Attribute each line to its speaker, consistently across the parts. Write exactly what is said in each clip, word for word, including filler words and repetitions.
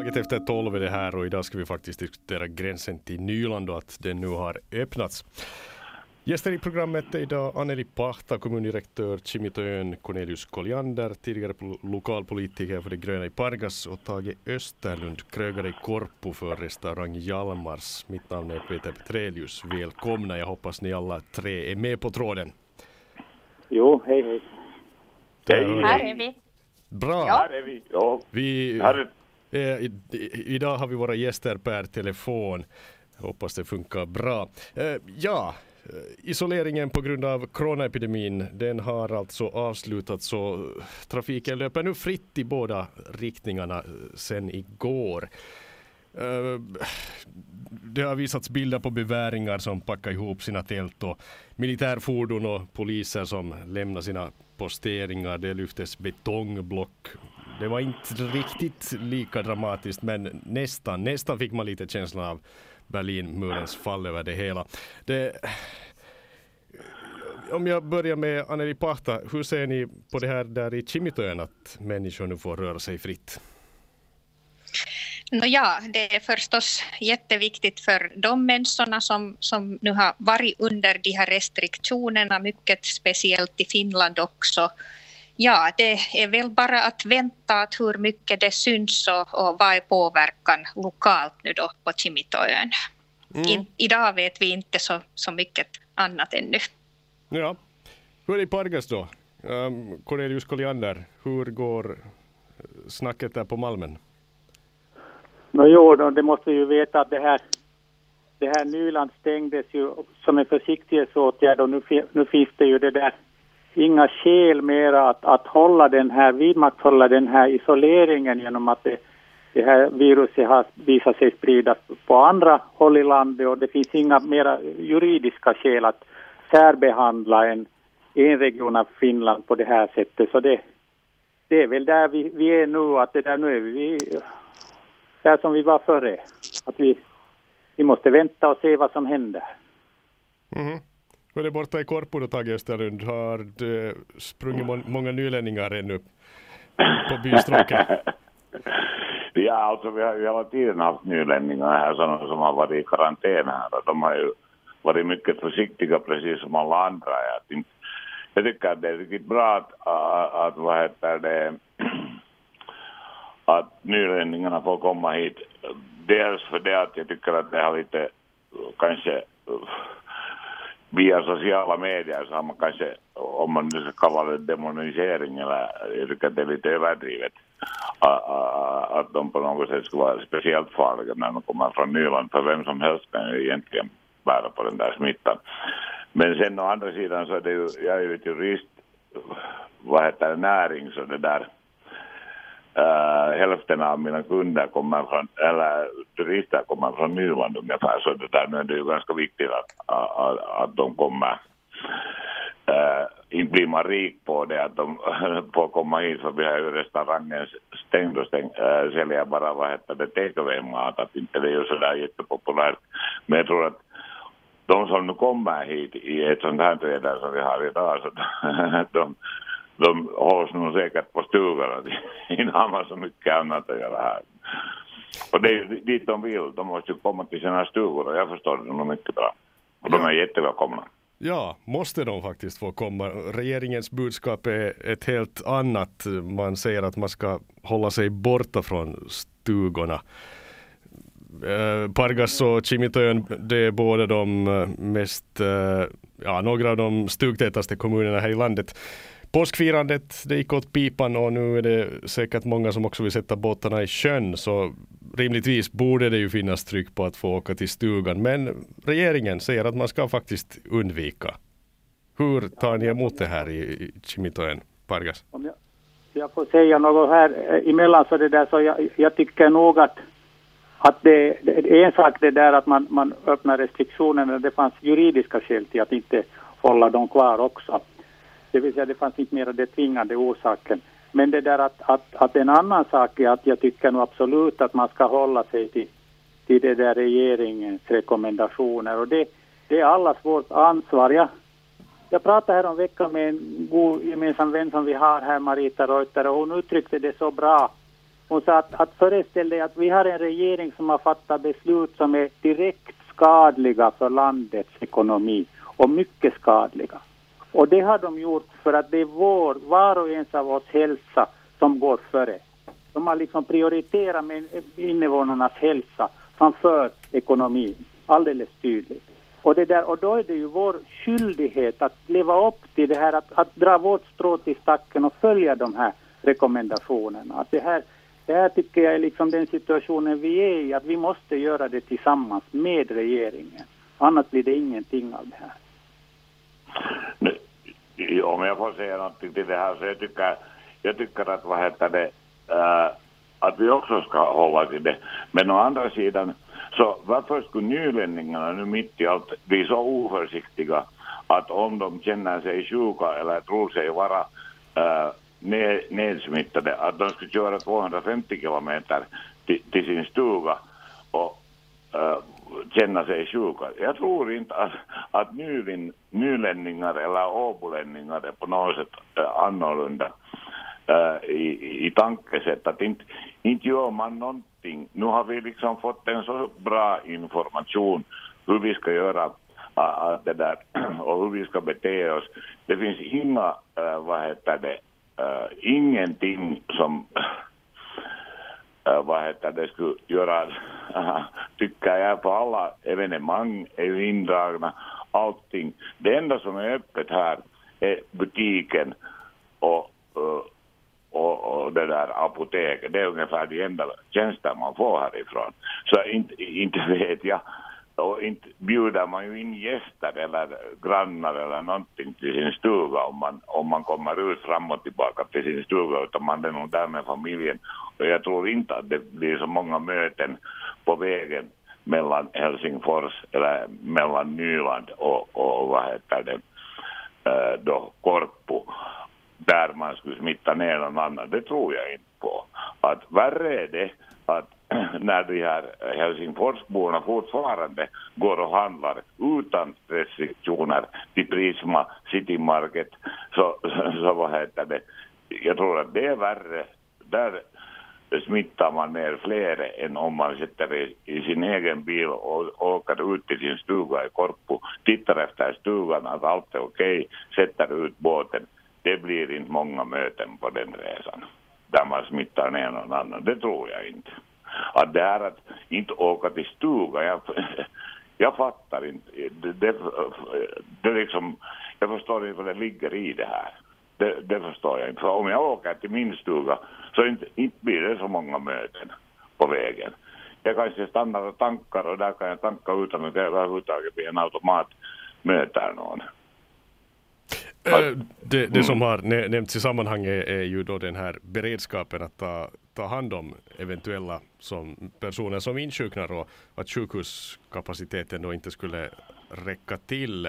Speaker 1: Laget efter tolv är det här och idag ska vi faktiskt diskutera gränsen till Nyland och att den nu har öppnats. Gäster i programmet är idag Anneli Pahta, kommundirektör, Kimitoön, Cornelius Colliander, tidigare lokalpolitiker för det gröna i Pargas och Tage Österlund, krögare i Korpo för restaurang Hjalmars. Mitt namn är Peter Petrelius. Välkomna, jag hoppas ni alla tre är med på tråden.
Speaker 2: Jo, hej hej.
Speaker 3: Hej. Här är vi.
Speaker 1: Bra.
Speaker 2: Ja. Här är vi. Ja.
Speaker 1: Vi
Speaker 2: här är...
Speaker 1: eh, i, i, idag har vi våra gäster per telefon. Jag hoppas det funkar bra. Eh, ja, isoleringen på grund av coronaepidemin, den har alltså avslutats så trafiken löper nu fritt i båda riktningarna sen igår. Det har visats bilder på beväringar som packar ihop sina tält och militärfordon och poliser som lämnar sina posteringar. Det lyftes betongblock. Det var inte riktigt lika dramatiskt, men nästan, nästan fick man lite känslan av Berlinmurens fall över det hela. Det... Om jag börjar med Anneli Pahta, hur ser ni på det här där i Kimitoön att människor nu får röra sig fritt?
Speaker 3: No ja, det är förstås jätteviktigt för de människorna som, som nu har varit under de här restriktionerna, mycket speciellt i Finland också. Ja, det är väl bara att vänta att hur mycket det syns och, och vad är påverkan lokalt nu då på Kimitoön. Mm. I, idag vet vi inte så, så mycket annat ännu.
Speaker 1: Ja, hur är det i Pargas då? Um, Cornelius Colliander, hur går snacket där på Malmen?
Speaker 2: No, jo, då, det måste ju veta att det här, det här Nyland stängdes ju som en försiktighetsåtgärd och nu, nu finns det ju det där inga skäl mer att, att hålla den här, vidmakthålla den här isoleringen genom att det, det här viruset har visat sig spridas på andra håll i landet och det finns inga mera juridiska skäl att särbehandla en, en region av Finland på det här sättet. Så det, det är väl där vi, vi är nu, att det där nu är vi där som vi var förr. Att vi, vi måste vänta och se vad som händer.
Speaker 1: Mm. Hur är det borta i Korpo då, Tage Österlund? Har det sprungit må- många nylänningar ännu på bystråket?
Speaker 4: Ja, alltså vi har ju hela tiden haft nylänningar här som, som har varit i karantän här. Och de har ju varit mycket försiktiga precis som alla andra. Jag, inte, jag tycker att det är riktigt bra att, att, att vad heter det, att nylänningarna får komma hit. Dels för det att jag tycker att det har lite kanske via sociala medier så har man kanske, om man nu ska kalla det demonisering, eller jag tycker att det är lite överdrivet att de på något sätt ska vara speciellt farliga när de kommer från Nyland, för vem som helst kan ju egentligen bära på den där smittan. Men sen å andra sidan så är det ju, jag är ju ett jurist, vad heter det, näring, så det där Uh, hälften av mina kunder kommer från, eller turister kommer från Nyland ungefär, så det där nu är det ju ganska viktigt att, att, att de kommer. Uh, inte blir man rik på det att de får komma hit, för vi har ju restaurangen stängd och stängd, uh, säljer bara vad heter det, takeaway-mat, att inte det är ju sådär jättepopulärt. Men jag tror att de som nu kommer hit i ett sånt här trädar som vi har idag, så de De hålls nog säkert på stugarna. Inte har man så mycket annat att göra här. Och det är dit de vill. De måste ju komma till sina stugor och jag förstår det nog mycket bra. Och de är jättevälkomna.
Speaker 1: Ja, måste de faktiskt få komma. Regeringens budskap är ett helt annat. Man säger att man ska hålla sig borta från stugorna. Pargas och Kimitoön, det är båda de mest, ja, några av de stugtätaste kommunerna här i landet. Påskfirandet, det gick åt pipan och nu är det säkert många som också vill sätta båtarna i sjön, så rimligtvis borde det ju finnas tryck på att få åka till stugan, men regeringen säger att man ska faktiskt undvika. Hur tar ni emot det här i Kimitoön, Pargas?
Speaker 2: Om jag, jag får säga något här emellan, så det där, så jag, jag tycker nog att, att det, det är en sak det där att man, man öppnar restriktionerna, det fanns juridiska skäl till att inte hålla dem kvar också. Det vill säga det fanns inte mer det tvingande orsaken. Men det där att, att, att en annan sak är att jag tycker nog absolut att man ska hålla sig till, till det där regeringens rekommendationer. Och det, det är allas vårt ansvar. Jag, jag pratade här om veckan med en god gemensam vän som vi har här, Marita Reuter, och hon uttryckte det så bra. Hon sa att, att föreställ dig att vi har en regering som har fattat beslut som är direkt skadliga för landets ekonomi och mycket skadliga. Och det har de gjort för att det är vår, var och ens av oss hälsa som går före. De har liksom prioriterat med invånarnas hälsa framför ekonomin, alldeles tydligt. Och, det där, och då är det ju vår skyldighet att leva upp till det här, att, att dra vårt strå till stacken och följa de här rekommendationerna. Att det, här, det här tycker jag är liksom den situationen vi är i, att vi måste göra det tillsammans med regeringen. Annars blir det ingenting av det här.
Speaker 4: Nu, om jag får säga någonting till det här, så jag tycker, jag tycker att, vad heter det, äh, att vi också ska hålla till det. Men å andra sidan, så varför skulle nylänningarna nu mitt i allt bli så oförsiktiga att om de känner sig sjuka eller tror sig vara äh, ned, nedsmittade, att de skulle köra tvåhundrafemtio kilometer till, till sin stuga och äh, känna sig sjuka. Jag tror inte att, att nylin, nylänningar eller åbolänningar är på något sätt äh, annorlunda äh, i, i tankesätt. Att inte, inte gör man någonting. Nu har vi liksom fått en så bra information hur vi ska göra äh, det där och hur vi ska bete oss. Det finns inga, äh, vad heter det, äh, ingenting som Uh, vad heter det skulle göra, uh, tycker jag, på alla evenemang är ju indragna, allting. Det enda som är öppet här är butiken och, uh, och, och det där apoteket. Det är ungefär de enda tjänster man får härifrån. Så inte, inte vet jag, och inte bjuder man ju in gäster eller grannar eller någonting till sin stuga om man, om man kommer ut fram och tillbaka till sin stuga, utan man är nog där med familjen. Och jag tror inte att det blir så många möten på vägen mellan Helsingfors eller mellan Nyland och, och vad heter det, då Korpu, där man skulle smitta ner någon annan. Det tror jag inte på. Att värre är det att när de här Helsingforsborna fortfarande går och handlar utan restriktioner till Prisma, City Market, så, så vad heter det, jag tror att det är värre. Där smittar man ner fler än om man sitter i, i sin egen bil och åker ut till sin stuga i Korpu, tittar efter stugan att allt är okej, sätter ut båten. Det blir inte många möten på den resan där man smittar ner någon annan. Det tror jag inte. Att det här att inte åka till stuga, jag, jag fattar inte. Det, det, det liksom, jag förstår inte vad det ligger i det här. Det, det förstår jag inte. För om jag åker till min stuga så inte, inte blir det så många möten på vägen. Jag kanske stannar och tankar och där kan jag tanka utan att jag överhuvudtaget blir en automat möter någon.
Speaker 1: Det, det som har nämnts i sammanhanget är ju då den här beredskapen att ta, ta hand om eventuella som personer som insjuknar och att sjukhuskapaciteten då inte skulle räcka till.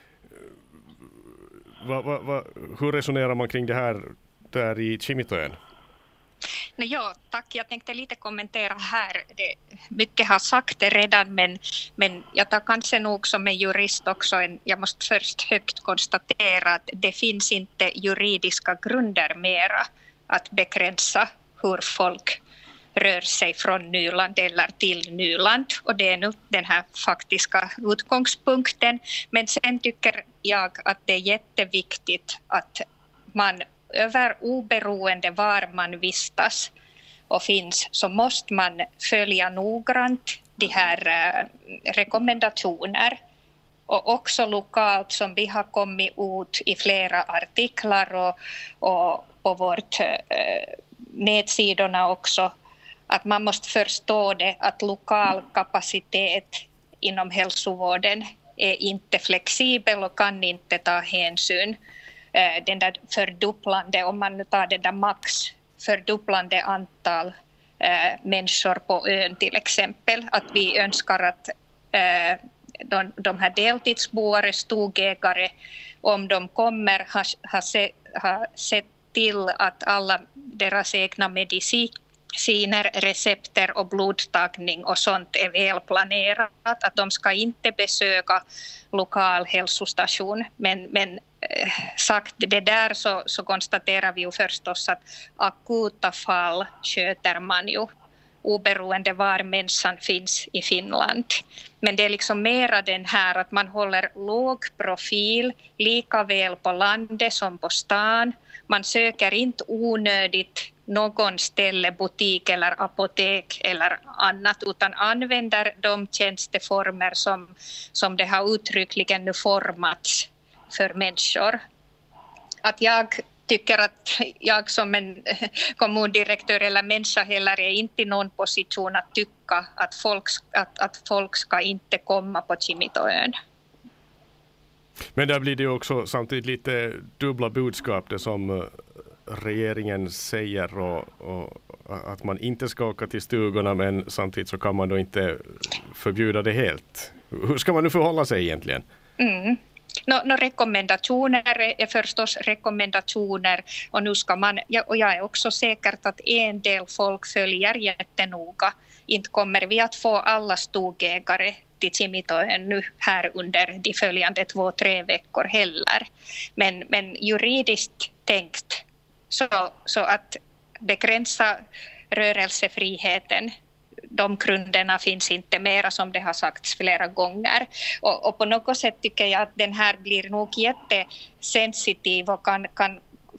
Speaker 1: Va, va, va, hur resonerar man kring det här där i Kimitoön?
Speaker 3: Ja, tack. Jag tänkte lite kommentera här. Det, mycket har sagt det redan, men, men jag tar kanske nog som en jurist också. En, jag måste först högt konstatera att det finns inte juridiska grunder mera att begränsa hur folk rör sig från Nyland eller till Nyland. Och det är nu den här faktiska utgångspunkten. Men sen tycker jag att det är jätteviktigt att man över oberoende var man vistas och finns, så måste man följa noggrant de här äh, rekommendationer. Och också lokalt, som vi har kommit ut i flera artiklar och, och på vårt äh, nätsidorna också, att man måste förstå det att lokal kapacitet inom hälsovården är inte flexibel och kan inte ta hänsyn. Den där fördubblande, om man tar det där max fördubblande antal äh, människor på ön till exempel, att vi önskar att äh, de, de här deltidsboare, stugägare, om de kommer har ha se, ha sett till att alla deras egna mediciner, recepter och blodtagning och sånt är välplanerat, att de ska inte besöka lokal hälsostation, men, men sagt det där så, så konstaterar vi ju förstås att akuta fall sköter man ju oberoende var människan finns i Finland. Men det är liksom mera den här att man håller låg profil lika väl på landet som på stan. Man söker inte onödigt någon ställe, butik eller apotek eller annat utan använder de tjänsteformer som, som det har uttryckligen nu formats för människor. Att jag tycker att jag som en kommundirektör eller människa heller är inte i någon position att tycka att folk, att, att folk ska inte komma på Kimitoön.
Speaker 1: Men där blir det ju också samtidigt lite dubbla budskap det som regeringen säger och, och att man inte ska åka till stugorna men samtidigt så kan man då inte förbjuda det helt. Hur ska man nu förhålla sig egentligen? Mm.
Speaker 3: No, no, rekommendationer är förstås rekommendationer och nu ska man, och jag är också säkert att en del folk följer jättenoga. Inte kommer vi att få alla stugägare till Kimitoön nu här under de följande två, tre veckor heller. Men, men juridiskt tänkt så, så att begränsa rörelsefriheten, de grunderna finns inte mera som det har sagts flera gånger. Och, och på något sätt tycker jag att den här blir nog jättesensitiv och kan, kan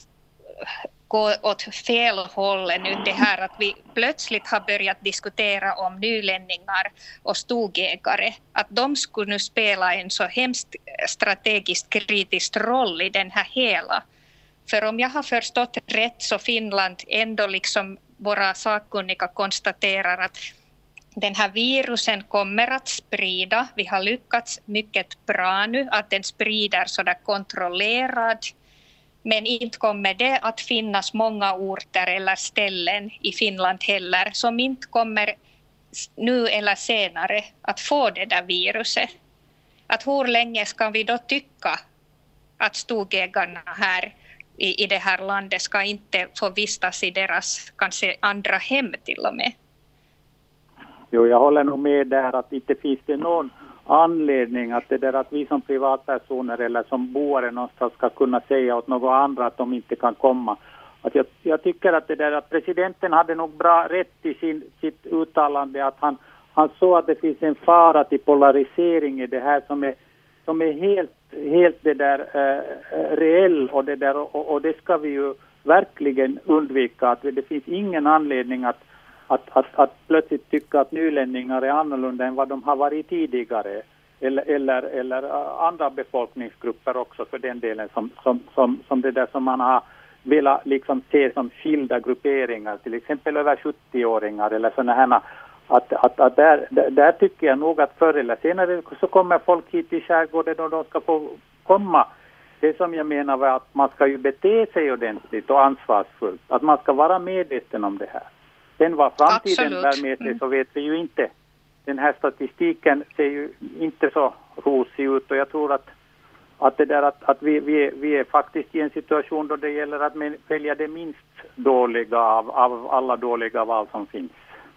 Speaker 3: gå åt fel håll nu. Det här att vi plötsligt har börjat diskutera om nylänningar och stugägare. Att de skulle nu spela en så hemskt strategiskt kritisk roll i den här hela. För om jag har förstått rätt så Finland ändå liksom våra sakkunniga konstaterar att den här virusen kommer att sprida. Vi har lyckats mycket bra nu att den sprider så där kontrollerad. Men inte kommer det att finnas många orter eller ställen i Finland heller som inte kommer nu eller senare att få det där viruset. Att hur länge ska vi då tycka att stugägarna här i, i det här landet ska inte få vistas i deras kanske andra hem till och med?
Speaker 2: Jo, jag håller nog med där att inte finns det någon anledning att det där att vi som privatpersoner eller som boare någonstans ska kunna säga åt några andra att de inte kan komma. Att jag, jag tycker att det där att presidenten hade nog bra rätt i sin, sitt uttalande att han, han såg att det finns en fara till polarisering i det här som är, som är helt, helt det där äh, reell och det där och, och det ska vi ju verkligen undvika att det finns ingen anledning att Att, att, att plötsligt tycka att nylänningar är annorlunda än vad de har varit tidigare. Eller, eller, eller andra befolkningsgrupper också för den delen som, som, som, som det där som man har velat liksom se som skilda grupperingar. Till exempel över sjuttio-åringar eller sådana här. Att, att, att där, där tycker jag nog att förr eller senare så kommer folk hit till skärgården och de ska få komma. Det som jag menar var att man ska ju bete sig ordentligt och ansvarsfullt. Att man ska vara medveten om det här. Sen vad framtiden där med sig så vet vi ju inte. Den här statistiken ser ju inte så rosig ut och jag tror att, att, det där att, att vi, vi, vi är faktiskt i en situation då det gäller att välja det minst dåliga av, av alla dåliga val som finns.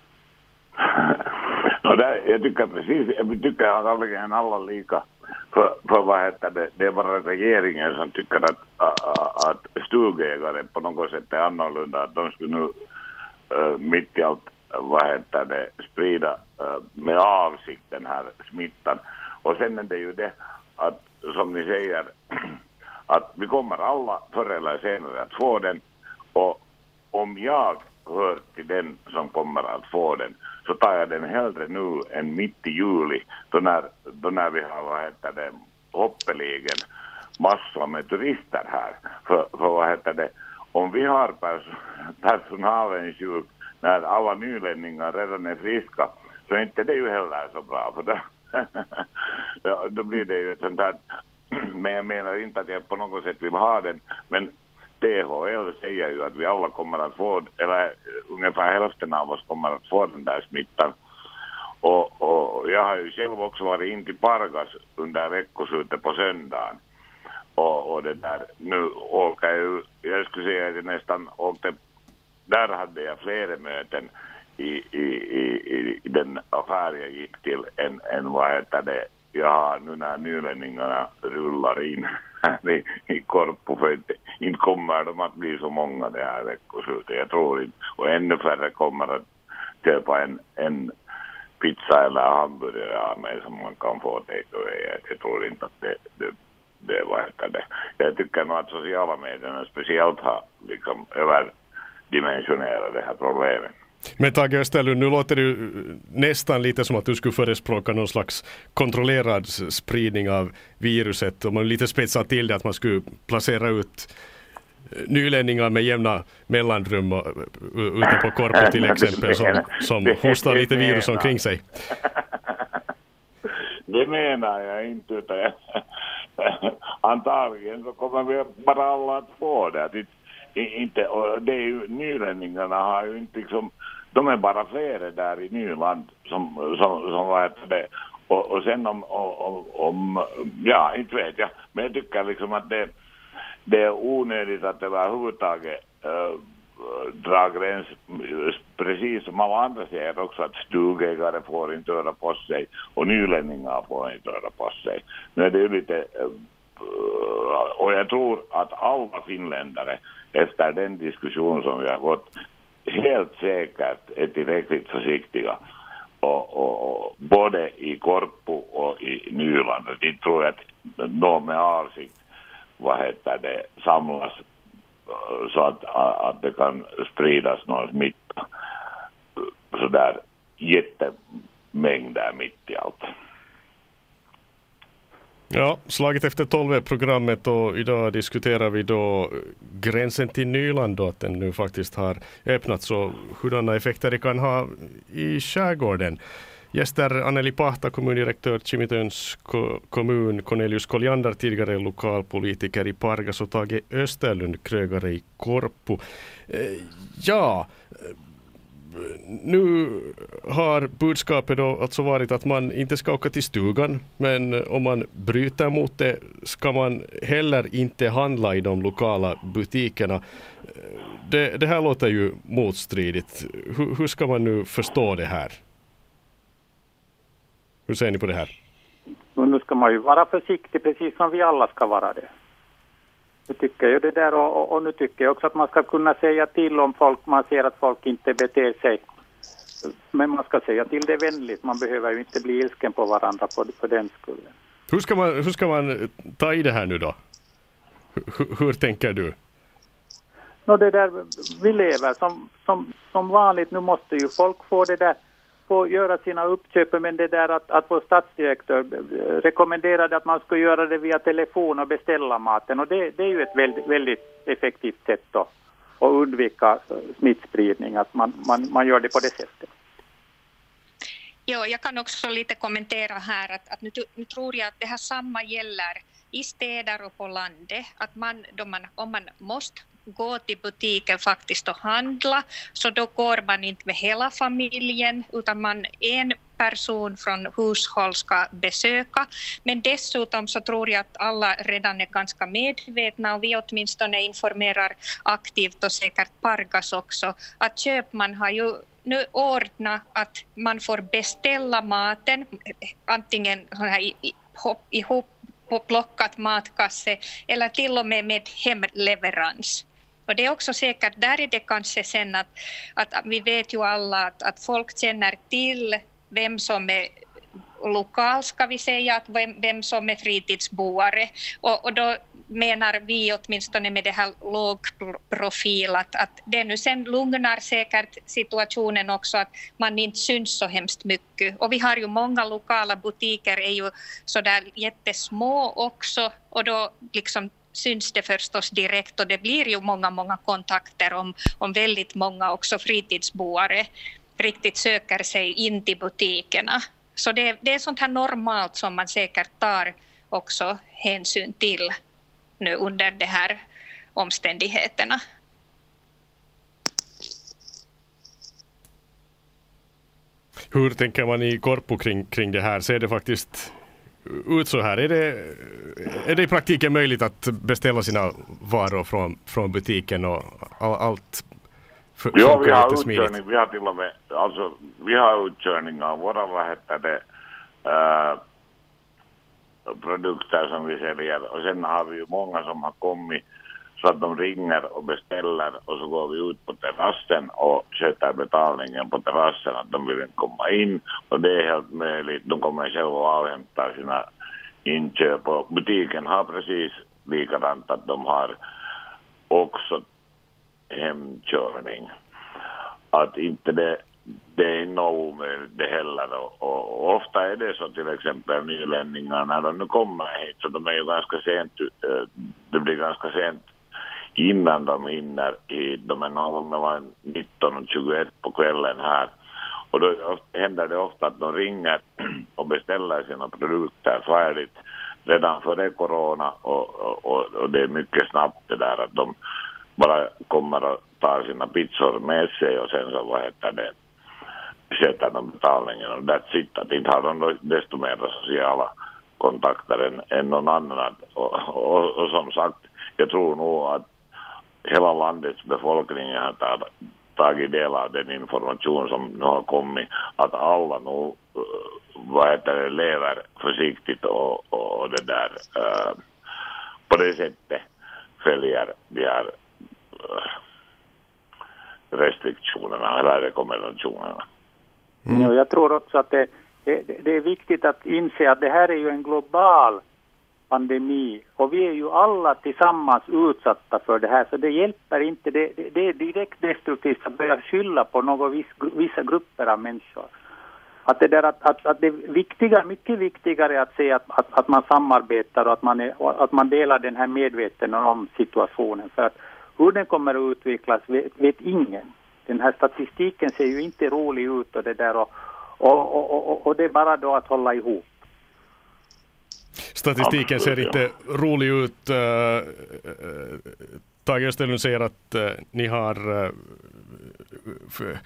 Speaker 4: No, där, jag tycker precis, jag tycker att alla, alla lika. För, för vad heter det, det är bara regeringen som tycker att, att, att stugägare på något sätt är annorlunda. Att de skulle nu Uh, mitt i allt, vad heter det, sprida uh, med avsikt den här smittan. Och sen är det ju det att, som ni säger, att vi kommer alla förr eller senare att få den. Och om jag hör till den som kommer att få den så tar jag den hellre nu än mitt i juli då när, då när vi har, vad heter det, hoppeligen massor med turister här. För, för vad heter det, om vi har pers- personalen sjuk när alla nylänningar redan är friska så inte det är ju heller så bra för då, ja, då blir det ju ett sånt här, men jag menar inte att jag på något sätt vill ha den, men T H L säger ju att vi alla kommer att få, eller ungefär hälften av oss kommer att få den där smittan. Och, och jag har ju själv också varit in till Pargas under veckoslutet på söndagen. Och, och det där, nu åker jag ju, jag skulle säga att jag nästan åkte, där hade jag flera möten i, i, i, i den affär jag gick till än, än vad heter det, jag har nu när nylänningarna rullar in. här i, i Korpo, för inte, inte kommer de att bli så många det här veckoslutet. Jag tror inte, och ännu färre kommer att köpa en, en pizza eller hamburgare av mig som man kan få takeaway. Jag tror inte att det, det, det verkar det. Jag tycker nog att sociala medierna speciellt har liksom överdimensionerat det här problemet.
Speaker 1: Men Tage Österlund, nu låter det ju nästan lite som att du skulle förespråka någon slags kontrollerad spridning av viruset, och man lite spetsar till det att man skulle placera ut nylänningar med jämna mellanrum och, ute på Korpo till exempel som, som hostar lite virus omkring sig.
Speaker 4: Det menar jag inte, utan jag, antagligen så kommer vi bara alla att få det. Att inte, och det är ju, nylänningarna har ju inte liksom, de är bara flera där i Nyland som, som, som var det. Och, och sen om, om, om, ja, inte vet jag, men jag tycker liksom att det, det är onödigt att överhuvudtaget äh, dra gräns, precis som alla andra säger också, att stugägare får inte röra på sig och nylänningar får inte röra på sig. Nu är det ju lite, äh, och jag tror att alla finländare efter den diskussion som vi har gått helt säkert är tillräckligt försiktiga. Och, och, och både i Korpo och i Nyland. Jag tror att någon med avsikt, vad heter det, samlas så att, att det kan spridas någon smitta så där jättemängder mitt i allt.
Speaker 1: Ja, slaget efter tolv programmet, och idag diskuterar vi då gränsen till Nyland då, att den nu faktiskt har öppnats, och hurdana effekter det kan ha i skärgården. Gäster Anneli Pahta, kommundirektör Kimitöns kommun, Cornelius Colliander, tidigare lokalpolitiker i Pargas, och Tage Österlund, krögare i Korpo. Ja, nu har budskapet då alltså varit att man inte ska åka till stugan, men om man bryter mot det ska man heller inte handla i de lokala butikerna. Det, det här låter ju motstridigt. Hur, hur ska man nu förstå det här? Hur ser ni på det här?
Speaker 2: Och nu ska man ju vara försiktig, precis som vi alla ska vara det. Jag tycker ju det där, och, och, och nu tycker jag också att man ska kunna säga till om folk, man ser att folk inte beter sig. Men man ska säga till det vänligt, man behöver ju inte bli ilsken på varandra på, på den skullen.
Speaker 1: Hur ska man, hur ska man ta i det här nu då? Hur, hur tänker du?
Speaker 2: No, det där, vi lever som, som, som vanligt, nu måste ju folk få det där, få göra sina uppköp, men det där att, att vår statsdirektör rekommenderade att man ska göra det via telefon och beställa maten, och det, det är ju ett väldigt, väldigt effektivt sätt då, att undvika smittspridning, att man, man, man gör det på det sättet.
Speaker 3: Ja, jag kan också lite kommentera här att, att nu, nu tror jag att det här samma gäller i städer och på landet, att man, då man, om man måste gå till butiken faktiskt och handla, så då går man inte med hela familjen, utan man en person från hushåll ska besöka. Men dessutom så tror jag att alla redan är ganska medvetna, och vi åtminstone informerar aktivt, och säkert Pargas också, att köpman har ju nu ordnat att man får beställa maten, antingen sån här ihop på plockat matkasse eller till och med med hemleverans. Och det är också säkert, där är det kanske sen att, att vi vet ju alla att, att folk känner till vem som är lokal, ska vi säga, att vem, vem som är fritidsboare. Och, och då menar vi åtminstone med det här lågprofil att, att det nu sen lugnar säkert situationen också, att man inte syns så hemskt mycket. Och vi har ju många lokala butiker, är ju sådär jättesmå också, och då liksom syns det förstås direkt, och det blir ju många, många kontakter om, om väldigt många också fritidsboare riktigt söker sig in till butikerna. Så det, det är sånt här normalt som man säkert tar också hänsyn till nu under de här omständigheterna.
Speaker 1: Hur tänker man i Korpo kring, kring det här? Ser det faktiskt ut så här? Är det, är det i praktiken möjligt att beställa sina varor från, från butiken och all, allt? För,
Speaker 4: ja, vi har utkörning, vi har till och med, alltså vi har utkörning av våra, vad heter det, äh, produkter som vi säljer. Och sen har vi ju många som har kommit så att de ringer och beställer och så går vi ut på terrassen och sköter betalningen på terrassen att de vill komma in. Och det är helt möjligt. De kommer själva och avhämtar sina inköp. Och butiken har precis likadant att de har också hemkörning. Att inte det, det är nog omöjligt det heller. Och, och ofta är det så till exempel nylänningar när de nu kommer hit så de är ju ganska sent, det blir ganska sent innan de hinner hit. De är någon mellan nitton och tjugoett på kvällen här. Och då händer det ofta att de ringer och beställer sina produkter färdigt redan före corona och, och, och det är mycket snabbt det där att de bara kommer och tar sina pizzor med sig och sen så vad heter det sätter de betalningen och that's it. Att inte har de desto mer sociala kontakter än, än någon annan. Och, och, och som sagt, jag tror nog att hela landets befolkning har tagit del av den information som nu har kommit. Att alla nu vad heter det, lever försiktigt och, och det där uh, på det sättet följer de här uh, restriktionerna eller rekommendationerna.
Speaker 2: Mm. Ja, jag tror också att det, det, det är viktigt att inse att det här är ju en global pandemi och vi är ju alla tillsammans utsatta för det här så det hjälper inte, det, det, det är direkt destruktivt att börja skylla på några viss, vissa grupper av människor. Att det, där, att, att, att det är viktiga, mycket viktigare att se att, att, att man samarbetar och att man, är, att man delar den här medvetenheten om situationen. För att hur den kommer att utvecklas vet, vet ingen. Den här statistiken ser ju inte rolig ut och det där och, och, och, och, och det är bara då att hålla ihop.
Speaker 1: Statistiken ser inte rolig ut. Uh, Tage Österlund säger att uh, ni har uh, för,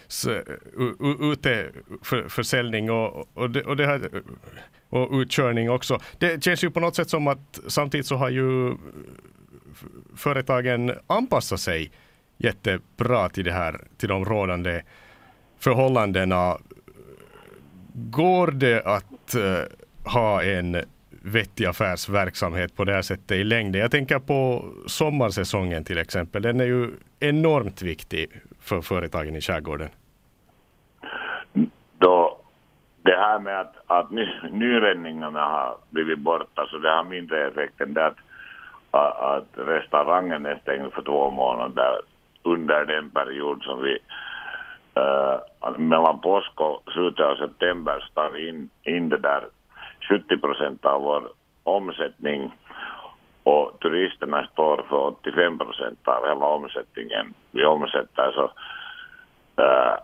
Speaker 1: ute för, försäljning och, och, det, och, det här, och utkörning också. Det känns ju på något sätt som att samtidigt så har ju företagen anpassat sig jättebra till det här, till de rådande förhållandena. Går det att uh, ha en vettig affärsverksamhet på det här sättet i längden? Jag tänker på sommarsäsongen till exempel. Den är ju enormt viktig för företagen i skärgården.
Speaker 4: Då, det här med att, att ny, nyräddningarna har blivit borta så det har mindre effekt än det att, att restaurangen är stängd för två månader under den period som vi uh, mellan påsk och slutet av september står in, in det där sjuttio procent av vår omsättning och turisterna står för åttiofem procent av hela omsättningen. Vi omsätter så äh,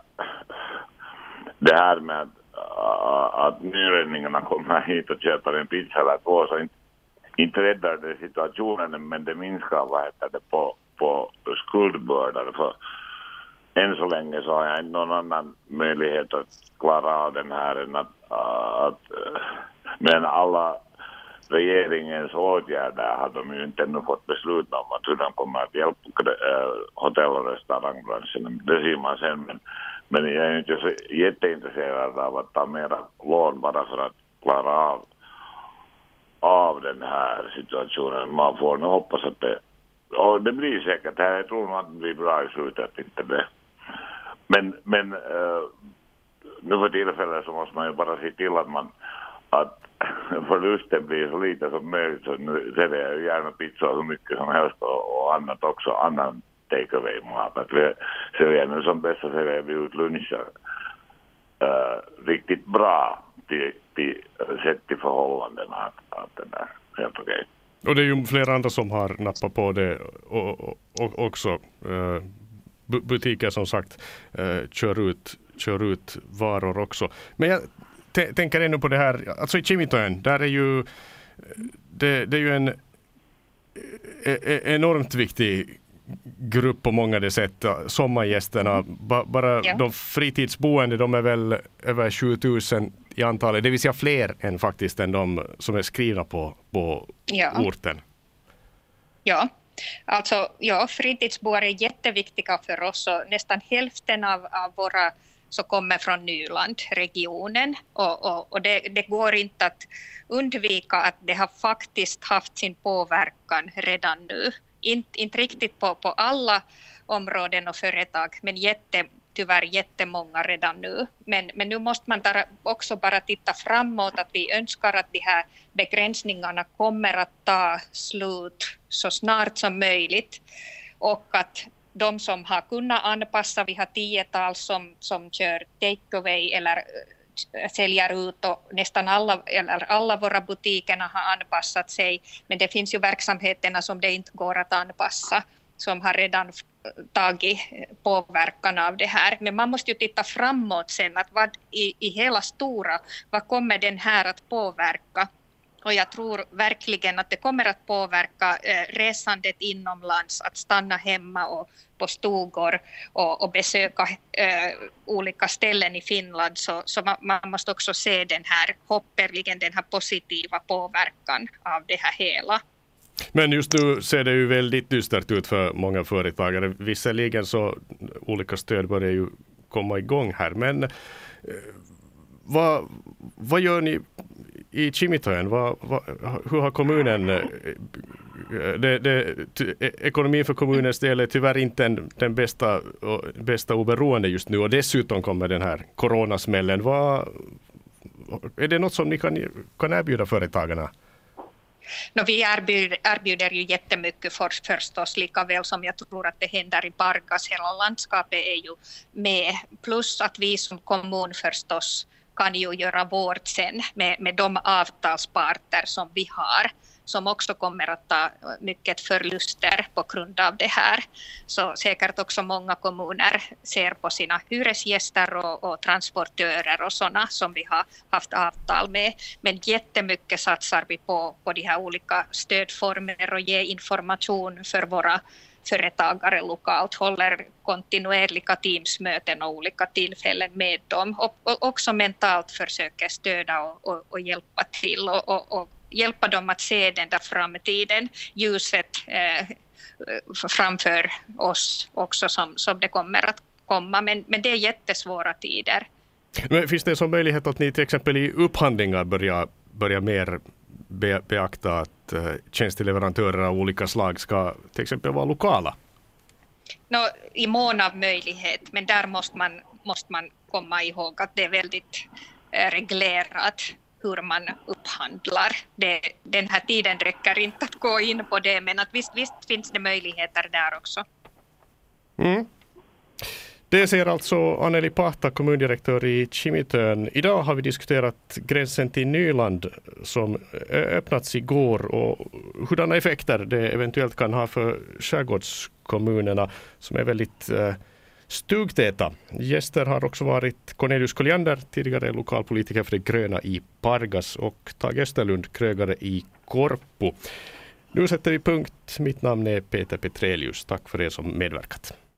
Speaker 4: det här med att, äh, att nyräddningarna kommer hit och köper en pizza eller två så inte, inte räddar det situationen men det minskar vad heter det på, på skuldbördar för än så länge så har jag inte någon annan möjlighet att klara av den här än att, att men alla regeringens åtgärder har de ju inte ännu fått beslut om att hur de kommer att hjälpa äh, hotell- och restaurangbranschen. Det ser man sen. Men, men jag är inte så jätteintresserad av att ta mera lån bara för att klara av, av den här situationen. Man får nu hoppas att det, och det blir säkert här. Jag tror nog att det blir bra i slutet, inte det. Men, men äh, nu för tillfället så måste man ju bara se till att man att förlusten blir så lite som möjligt så nu ser jag ju gärna pizza hur mycket som helst och, och annat också, annan takeaway-mat. Att vi ser nu som bäst så ser vi ut luncher uh, riktigt bra till, till sätt till förhållandena att, att det där helt okej.
Speaker 1: Och det är ju flera andra som har nappat på det och, och, och också uh, butiker som sagt uh, kör ut kör ut varor också. Men jag t- tänker ännu på det här, alltså i Kimitoön, där är ju det, det är ju en e- e- enormt viktig grupp på många sätt. Sommargästerna, ba- bara ja. De fritidsboende, de är väl över sjutusen i antalet, det vill säga fler än faktiskt än de som är skrivna på, på ja. orten.
Speaker 3: Ja. Alltså, ja, fritidsboare är jätteviktiga för oss och nästan hälften av, av våra så kommer från Nyland-regionen. Och, och, och det, det går inte att undvika att det har faktiskt haft sin påverkan redan nu. Inte, inte riktigt på, på alla områden och företag, men jätte, tyvärr jättemånga redan nu. Men, men nu måste man också bara titta framåt, att vi önskar att de här begränsningarna kommer att ta slut så snart som möjligt. Och att de som har kunnat anpassa, vi har tiotals som, som kör takeaway eller säljer ut, och nästan alla, eller alla våra butikerna har anpassat sig. Men det finns ju verksamheterna som det inte går att anpassa, som har redan tagit påverkan av det här. Men man måste ju titta framåt sen, att vad i, i hela stora, vad kommer den här att påverka? Och jag tror verkligen att det kommer att påverka eh, resandet inomlands, att stanna hemma och på stugor och, och besöka eh, olika ställen i Finland. Så, så man, man måste också se den här, hopperligen den här positiva påverkan av det här hela.
Speaker 1: Men just nu ser det ju väldigt dystert ut för många företagare. Visserligen så olika stöd börjar ju komma igång här. Men eh, vad, vad gör ni i Kimitoön? Vad, vad, hur har kommunen... Det, det, ekonomin för kommunens del är tyvärr inte den, den bästa, bästa oberoende just nu. Och dessutom kommer den här coronasmällen. Vad, är det något som ni kan, kan erbjuda företagarna?
Speaker 3: No, vi erbjuder, erbjuder ju jättemycket för, förstås, lika väl som jag tror att det händer i Pargas. Hela landskapet är ju med. Plus att vi som kommun förstås kan ju göra vårt sen med, med de avtalsparter som vi har, som också kommer att ta mycket förluster på grund av det här. Så säkert också många kommuner ser på sina hyresgäster och, och transportörer och sådana som vi har haft avtal med. Men jättemycket satsar vi på, på de här olika stödformer och ge information för våra företagare lokalt, håller kontinuerliga teamsmöten och olika tillfällen med dem. Och, och också mentalt försöker stödja och, och, och hjälpa till och, och, och hjälpa dem att se den där framtiden, ljuset eh, framför oss också som, som det kommer att komma. Men, men det är jättesvåra tider.
Speaker 1: Men finns det som möjlighet att ni till exempel i upphandlingar börjar, börjar mer be, beakta att eh, tjänsteleverantörer av olika slag ska till exempel vara lokala?
Speaker 3: No, i mån av möjlighet, men där måste man, måste man komma ihåg att det är väldigt eh, reglerat hur man upphandlar. Det, den här tiden räcker inte att gå in på det, men att visst, visst finns det möjligheter där också.
Speaker 1: Mm. Det säger alltså Anneli Pahta, kommundirektör i Kimitoön. Idag har vi diskuterat gränsen till Nyland som öppnats igår och hurdana effekter det eventuellt kan ha för skärgårdskommunerna som är väldigt eh, stugtäta. Gäster har också varit Cornelius Colliander, tidigare lokalpolitiker för de gröna i Pargas, och Tage Österlund, krögare i Korpo. Nu sätter vi punkt. Mitt namn är Peter Petrelius. Tack för er som medverkat.